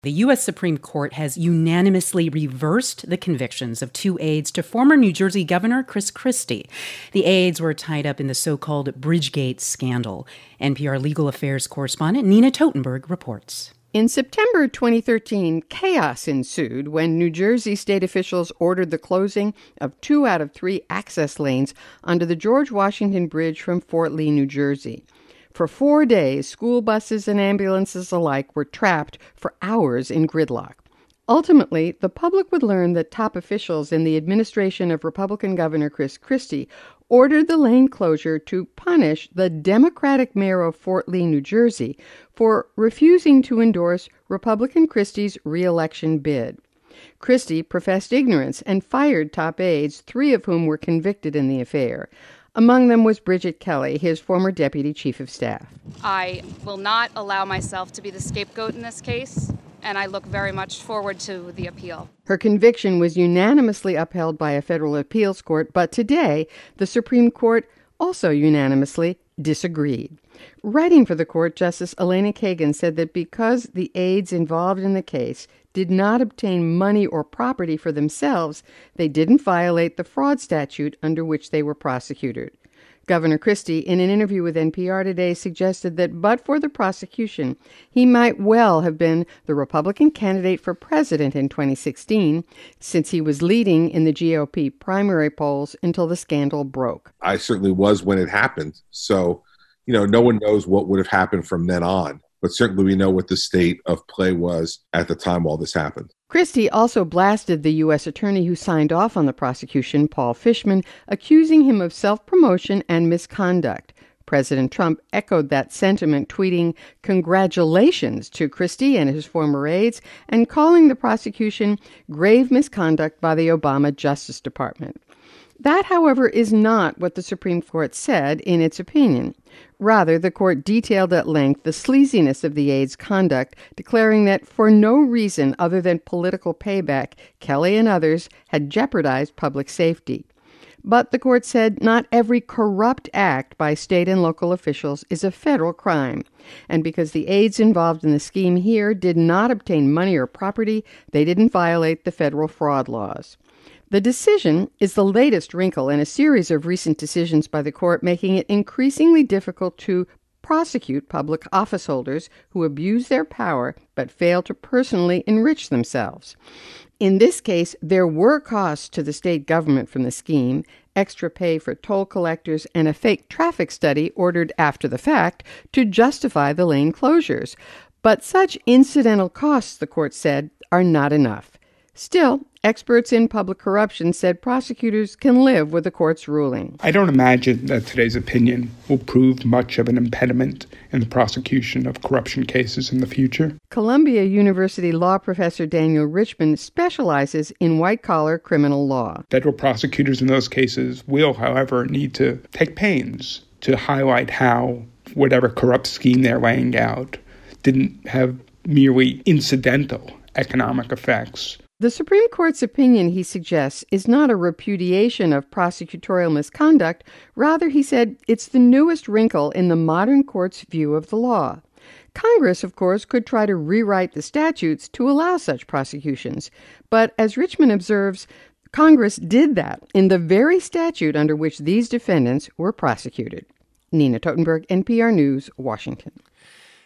The U.S. Supreme Court has unanimously reversed the convictions of 2 aides to former New Jersey Governor Chris Christie. The aides were tied up in the so-called Bridgegate scandal. NPR legal affairs correspondent Nina Totenberg reports. In September 2013, chaos ensued when New Jersey state officials ordered the closing of 2 out of 3 access lanes under the George Washington Bridge from Fort Lee, New Jersey. For 4 days, school buses and ambulances alike were trapped for hours in gridlock. Ultimately, the public would learn that top officials in the administration of Republican Governor Chris Christie ordered the lane closure to punish the Democratic mayor of Fort Lee, New Jersey, for refusing to endorse Republican Christie's re-election bid. Christie professed ignorance and fired top aides, 3 of whom were convicted in the affair. Among them was Bridget Kelly, his former deputy chief of staff. I will not allow myself to be the scapegoat in this case, and I look very much forward to the appeal. Her conviction was unanimously upheld by a federal appeals court, but today the Supreme Court also unanimously disagreed. Writing for the court, Justice Elena Kagan said that because the aides involved in the case did not obtain money or property for themselves, they didn't violate the fraud statute under which they were prosecuted. Governor Christie, in an interview with NPR today, suggested that but for the prosecution, he might well have been the Republican candidate for president in 2016, since he was leading in the GOP primary polls until the scandal broke. I certainly was when it happened. So, no one knows what would have happened from then on. But certainly we know what the state of play was at the time all this happened. Christie also blasted the U.S. attorney who signed off on the prosecution, Paul Fishman, accusing him of self-promotion and misconduct. President Trump echoed that sentiment, tweeting congratulations to Christie and his former aides and calling the prosecution grave misconduct by the Obama Justice Department. That, however, is not what the Supreme Court said in its opinion. Rather, the court detailed at length the sleaziness of the aides' conduct, declaring that for no reason other than political payback, Kelly and others had jeopardized public safety. But the court said not every corrupt act by state and local officials is a federal crime. And because the aides involved in the scheme here did not obtain money or property, they didn't violate the federal fraud laws. The decision is the latest wrinkle in a series of recent decisions by the court, making it increasingly difficult to prosecute public office holders who abuse their power but fail to personally enrich themselves. In this case, there were costs to the state government from the scheme, extra pay for toll collectors, and a fake traffic study ordered after the fact to justify the lane closures. But such incidental costs, the court said, are not enough. Still, experts in public corruption said prosecutors can live with the court's ruling. I don't imagine that today's opinion will prove much of an impediment in the prosecution of corruption cases in the future. Columbia University law professor Daniel Richman specializes in white-collar criminal law. Federal prosecutors in those cases will, however, need to take pains to highlight how whatever corrupt scheme they're laying out didn't have merely incidental economic effects. The Supreme Court's opinion, he suggests, is not a repudiation of prosecutorial misconduct. Rather, he said, it's the newest wrinkle in the modern court's view of the law. Congress, of course, could try to rewrite the statutes to allow such prosecutions. But as Richman observes, Congress did that in the very statute under which these defendants were prosecuted. Nina Totenberg, NPR News, Washington.